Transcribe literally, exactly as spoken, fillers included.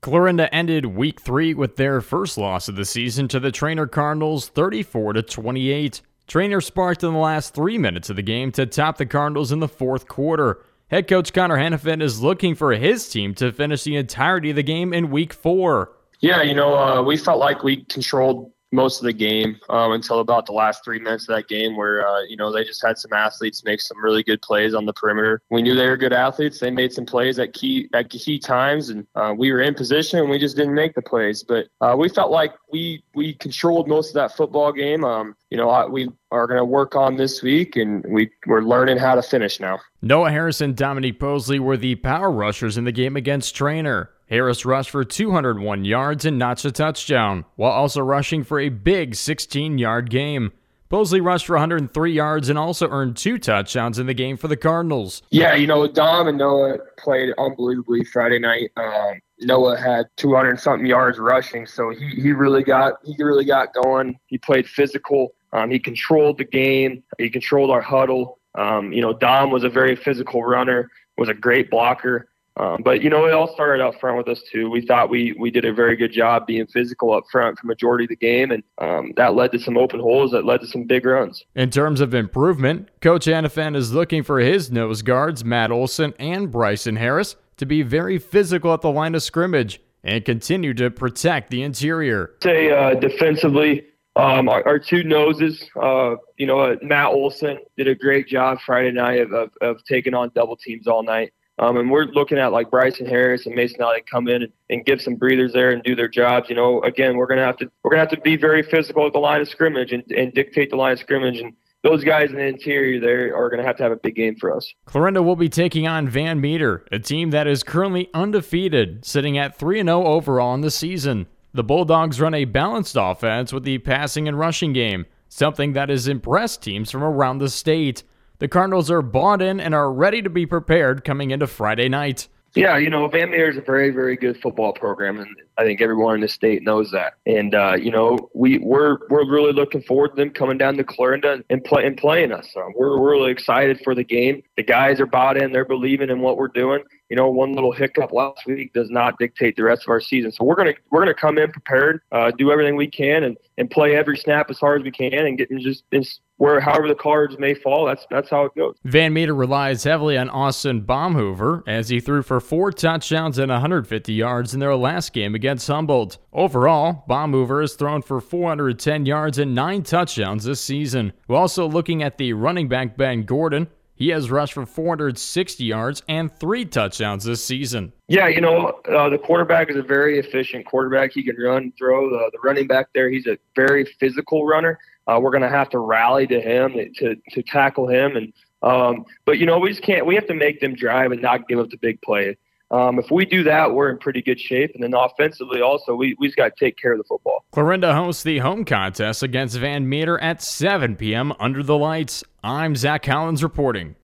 Clarinda ended week three with their first loss of the season to the Trainer Cardinals thirty-four to twenty-eight. Trainer sparked in the last three minutes of the game to top the Cardinals in the fourth quarter. Head coach Connor Hannafin is looking for his team to finish the entirety of the game in week four. Yeah, you know, uh, we felt like we controlled most of the game um, until about the last three minutes of that game where, uh, you know, they just had some athletes make some really good plays on the perimeter. We knew they were good athletes. They made some plays at key at key times, and uh, we were in position, and we just didn't make the plays. But uh, we felt like we we controlled most of that football game. Um, you know, I, we are going to work on this week, and we, we're learning how to finish now. Noah Harris and Dominique Posley were the power rushers in the game against Trainer. Harris rushed for two hundred one yards and notched a touchdown, while also rushing for a big sixteen-yard game. Posley rushed for one hundred three yards and also earned two touchdowns in the game for the Cardinals. Yeah, you know, Dom and Noah played unbelievably Friday night. Um, Noah had two hundred something yards rushing, so he, he really got he really got going. He played physical. Um, he controlled the game. He controlled our huddle. Um, you know, Dom was a very physical runner, was a great blocker. Um, but, you know, it all started up front with us, too. We thought we we did a very good job being physical up front for majority of the game, and um, that led to some open holes that led to some big runs. In terms of improvement, Coach Hannafin is looking for his nose guards, Matt Olson and Bryson Harris, to be very physical at the line of scrimmage and continue to protect the interior. Say uh, defensively, um, our, our two noses, uh, you know, uh, Matt Olson did a great job Friday night of, of, of taking on double teams all night. Um, and we're looking at like Bryson Harris and Mason Elliott come in and, and give some breathers there and do their jobs. You know, again, we're gonna have to we're gonna have to be very physical at the line of scrimmage and, and dictate the line of scrimmage. And those guys in the interior there are gonna have to have a big game for us. Clarinda will be taking on Van Meter, a team that is currently undefeated, sitting at three and oh overall in the season. The Bulldogs run a balanced offense with the passing and rushing game, something that has impressed teams from around the state. The Cardinals are bought in and are ready to be prepared coming into Friday night. Yeah, you know, Van Meter is a very, very good football program, and I think everyone in the state knows that. And uh, you know, we we're we're really looking forward to them coming down to Clarinda and play and playing us. Um, we're we're really excited for the game. The guys are bought in; they're believing in what we're doing. You know, one little hiccup last week does not dictate the rest of our season. So we're gonna we're gonna come in prepared, uh, do everything we can, and, and play every snap as hard as we can, and get in just in where however the cards may fall. That's that's how it goes. Van Meter relies heavily on Austin Baumhover as he threw for four touchdowns and one hundred fifty yards in their last game against Humboldt. Overall, Baumhover has thrown for four hundred ten yards and nine touchdowns this season. We're also looking at the running back Ben Gordon. He has rushed for four hundred sixty yards and three touchdowns this season. Yeah, you know, uh, the quarterback is a very efficient quarterback. He can run and throw. The, the running back there, he's a very physical runner. Uh, we're going to have to rally to him to to tackle him. And um, but, you know, we just can't – we have to make them drive and not give up the big play. Um, if we do that, we're in pretty good shape. And then offensively also, we, we just got to take care of the football. Clarinda hosts the home contest against Van Meter at seven p.m. under the lights. I'm Zach Collins reporting.